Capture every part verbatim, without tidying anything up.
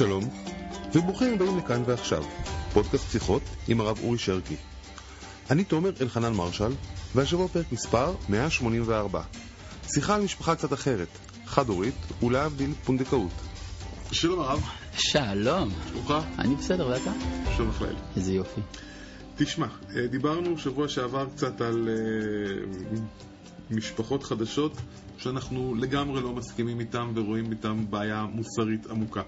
שלום, וברוכים הבאים לכאן ועכשיו, פודקאסט שיחות עם הרב אורי שרקי. אני תומר אלחנן מרשל, והשבוע פרק מספר מאה שמונים וארבע. שיחה על משפחה קצת אחרת, חד-הורית ולהבדיל פונדקאות. שלום הרב. שלום. שלומך? אני בסדר, ואתה? שלום בכלל. איזה יופי. תשמע, דיברנו שבוע שעבר קצת על משפחות חדשות שאנחנו לגמרי לא מסכימים איתם ורואים איתם בעיה מוסרית עמוקה.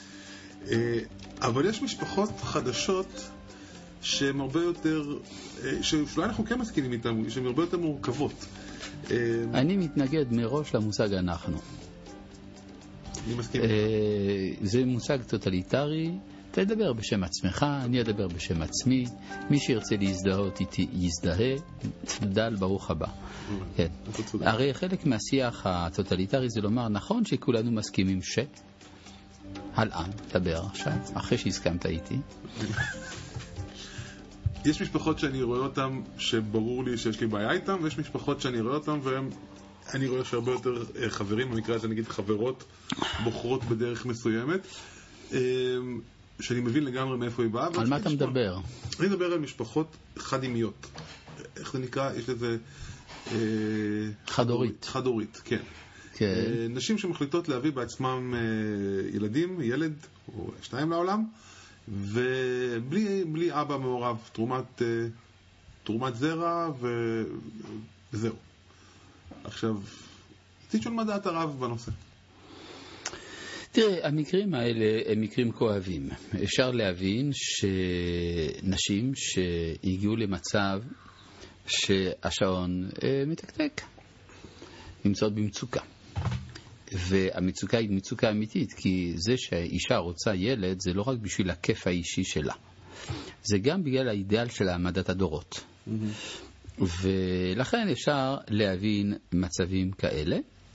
אבל יש משפחות חדשות שהן הרבה יותר, שאולי אנחנו כן מסכימים איתם, שהן הרבה יותר מורכבות. אני מתנגד מראש למושג אנחנו. אני מסכים. זה מושג טוטליטרי. תדבר בשם עצמך, אני אדבר בשם עצמי. מי שירצה להזדהות איתי יזדהה. תפדל, ברוך הבא. כן. הרי חלק מהשיח הטוטליטרי זה לומר נכון שכולנו מסכימים ש... הלאה, תדבר עכשיו, אחרי שהסכמת איתי. יש משפחות שאני רואה אותן שברור לי שיש לי בעיה איתן, ויש משפחות שאני רואה אותן ואני רואה שהרבה יותר חברים, במקרה הזה נגיד חברות, בוחרות בדרך מסוימת, שאני מבין לגמרי מאיפה היא באה. על מה אתה מדבר? אני מדבר על משפחות חד-אימיות. איך זה נקרא? יש לזה... חד-הורית. חד-הורית, כן. נשים שמחליטות להביא בעצמם ילדים, ילד או שניים לעולם, ובלי בלי אבא מעורב, תרומת, תרומת זרע ו... וזהו. עכשיו, תשאול מה דעת הרב בנושא. תראה, המקרים האלה הם מקרים כואבים. אפשר להבין שנשים שהגיעו למצב שהשעון מתקתק, נמצאות במצוקה. והמצוקה היא מצוקה אמיתית, כי זה שהאישה רוצה ילד זה לא רק בשביל הכיף האישי שלה, זה גם בגלל האידאל של העמדת הדורות. Mm-hmm. ולכן אפשר להבין מצבים כאלה.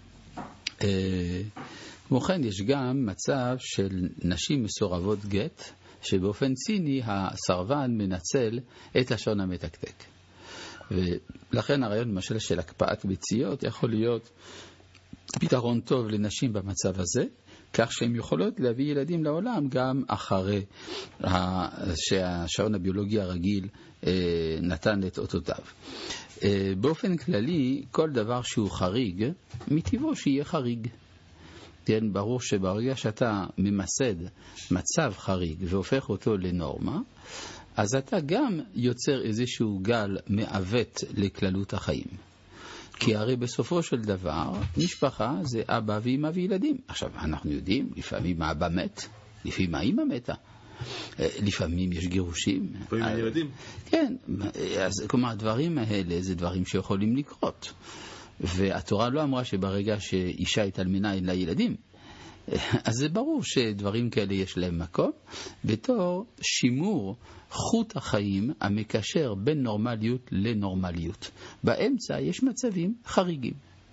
כמו כן יש גם מצב של נשים מסורבות גט, שבאופן ציני הסרבן מנצל את השעון המתקתק. ולכן הרעיון למשל של הקפאת ביציות יכול להיות פתרון טוב לנשים במצב הזה, כך שהן יכולות להביא ילדים לעולם גם אחרי שהשעון הביולוגי הרגיל נתן את אותותיו. באופן כללי, כל דבר שהוא חריג, מטבעו שיהיה חריג. כן, ברור שברגע שאתה ממסד מצב חריג והופך אותו לנורמה, אז אתה גם יוצר איזשהו גל מעוות לכללות החיים. כי הרי בסופו של דבר, משפחה זה אבא ואמא וילדים. עכשיו, אנחנו יודעים, לפעמים האבא מת, לפעמים האמא מתה. לפעמים יש גירושים. לפעמים ילדים. כן, אז כלומר, הדברים האלה זה דברים שיכולים לקרות. והתורה לא אמרה שברגע שאישה התאלמנה אין לה ילדים. אז זה ברור שדברים כאלה יש להם מקום, בתור שימור חוט החיים המקשר בין נורמליות לנורמליות. באמצע יש מצבים חריגים.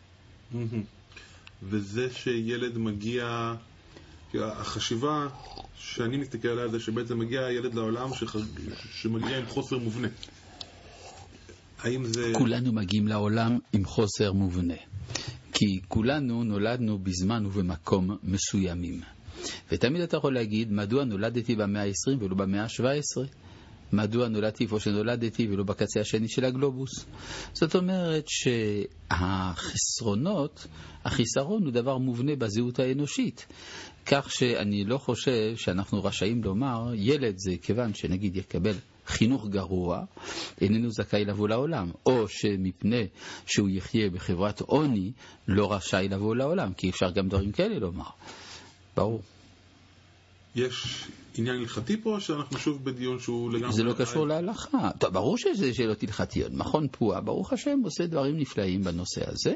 וזה שילד מגיע, החשיבה שאני מסתכל עליה זה שבעצם מגיע ילד לעולם שמגיע עם חוסר מובנה. האם זה... כולנו מגיעים לעולם עם חוסר מובנה. כי כולנו נולדנו בזמן ובמקום מסוימים. ותמיד אתה יכול להגיד, מדוע נולדתי במאה ה-עשרים ולא במאה ה-שבע עשרה? מדוע נולדתי איפה שנולדתי ולא בקצה השני של הגלובוס? זאת אומרת שהחסרונות, החיסרון הוא דבר מובנה בזהות האנושית. כך שאני לא חושב שאנחנו רשאים לומר, ילד זה כיוון שנגיד יקבל חינוך גרוע, איננו זכאי לבוא לעולם, או שמפני שהוא יחיה בחברת עוני, לא רשאי לבוא לעולם, כי אפשר גם דברים כאלה לומר. ברור. יש עניין הלכתי פה, שאנחנו שוב בדיון שהוא לגמרי... זה לא קשור להלכה. טוב, ברור שזה שאלות הלכתיות. מכון פועה, ברוך השם, עושה דברים נפלאים בנושא הזה,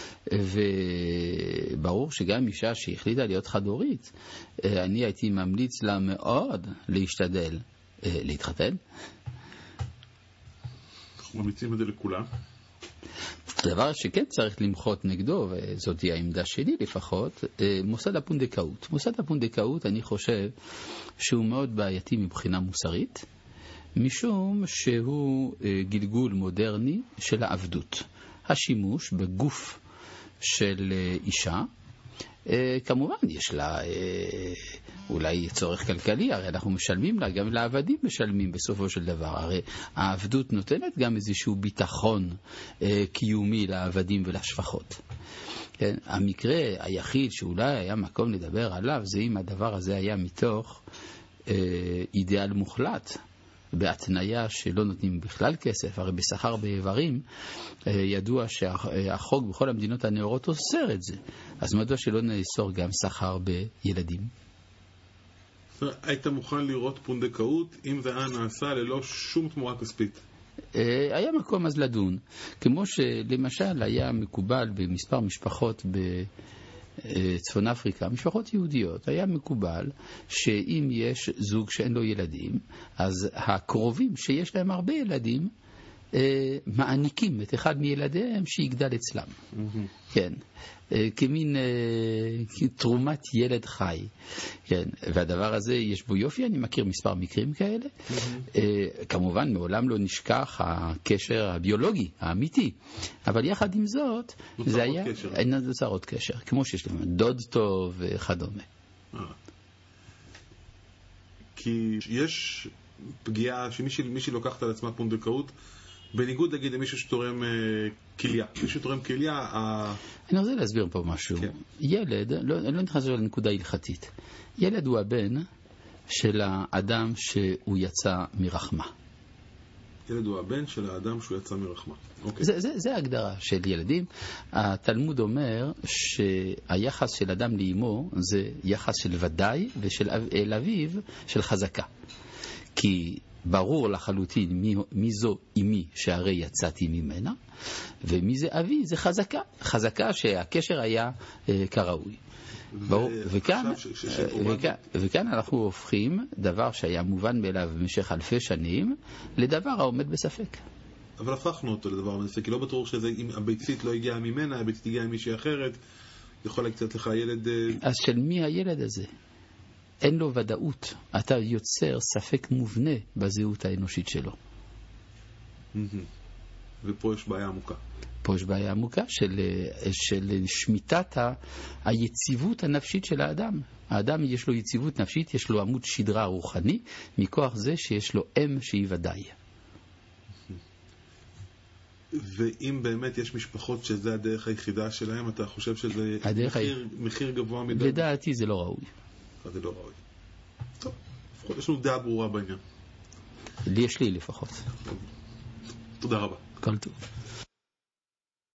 וברור שגם אישה שהחליטה להיות חד-הורית, אני הייתי ממליץ לה מאוד להשתדל להתחתן. אנחנו ממליצים את זה לכולם. דבר שכן צריך למחות נגדו, וזאת היא העמדה שלי לפחות, מוסד הפונדקאות. מוסד הפונדקאות אני חושב שהוא מאוד בעייתי מבחינה מוסרית, משום שהוא גלגול מודרני של העבדות. השימוש בגוף של אישה, כמובן יש לה אולי צורך כלכלי, הרי אנחנו משלמים לה, גם לעבדים משלמים בסופו של דבר. הרי העבדות נותנת גם איזשהו ביטחון אה, קיומי לעבדים ולשפחות. כן? המקרה היחיד שאולי היה מקום לדבר עליו, זה אם הדבר הזה היה מתוך אה, אידיאל מוחלט, בהתניה שלא נותנים בכלל כסף. הרי בשכר באיברים ידוע שהחוק בכל המדינות הנאורות אוסר את זה. אז מדוע שלא נאסור גם שכר בילדים? היית מוכן לראות פונדקאות אם זה היה נעשה ללא שום תמורה כספית? היה מקום אז לדון. כמו שלמשל היה מקובל במספר משפחות ב... צפון אפריקה, משפחות יהודיות, היה מקובל שאם יש זוג שאין לו ילדים, אז הקרובים שיש להם הרבה ילדים, אה, מעניקים את אחד מילדיהם שיגדל אצלם. Mm-hmm. כן. אה, כמין אה, תרומת ילד חי. כן. והדבר הזה יש בו יופי, אני מכיר מספר מקרים כאלה. Mm-hmm. אה, כמובן, מעולם לא נשכח הקשר הביולוגי, האמיתי. אבל יחד עם זאת, זה היה... אין נוצר עוד קשר. כמו שיש לנו דוד טוב וכדומה. אה. כי יש פגיעה שמישהי לוקחת על עצמה פונדקאות, בניגוד להגיד למישהו שתורם כליה. מישהו שתורם כליה... אני רוצה להסביר פה משהו. כן. ילד, לא, לא נכנס לנקודה הלכתית. ילד הוא הבן של האדם שהוא יצא מרחמה. ילד הוא הבן של האדם שהוא יצא מרחמה. אוקיי. זה, זה, זה ההגדרה של ילדים. התלמוד אומר שהיחס של אדם לאמו זה יחס של ודאי ושל אל אביו של חזקה. כי ברור לחלוטין מי, מי זו אמי שהרי יצאתי ממנה, ומי זה אבי, זה חזקה. חזקה שהקשר היה אה, כראוי. ברור, וכאן, ש- ש- ש- וכאן, וכאן אנחנו הופכים דבר שהיה מובן מאליו במשך אלפי שנים, לדבר העומד בספק. אבל הפכנו אותו לדבר בספק, כי לא בטוח שאם הביצית לא הגיעה ממנה, הביצית הגיעה ממישהי אחרת, יכול לקצת לך ילד... אז של מי הילד הזה? אין לו ודאות. אתה יוצר ספק מובנה בזהות האנושית שלו. ופה יש בעיה עמוקה. פה יש בעיה עמוקה של, של שמיטת ה, היציבות הנפשית של האדם. האדם יש לו יציבות נפשית, יש לו עמוד שדרה רוחני, מכוח זה שיש לו אם שהיא ודאי. ואם באמת יש משפחות שזה הדרך היחידה שלהם, אתה חושב שזה מחיר, ה... מחיר גבוה מדי? לדעתי זה לא ראוי. זה לא ראוי. טוב, לפחות יש לנו דעה ברורה בעניין. לי יש לי לפחות. תודה רבה. כל טוב.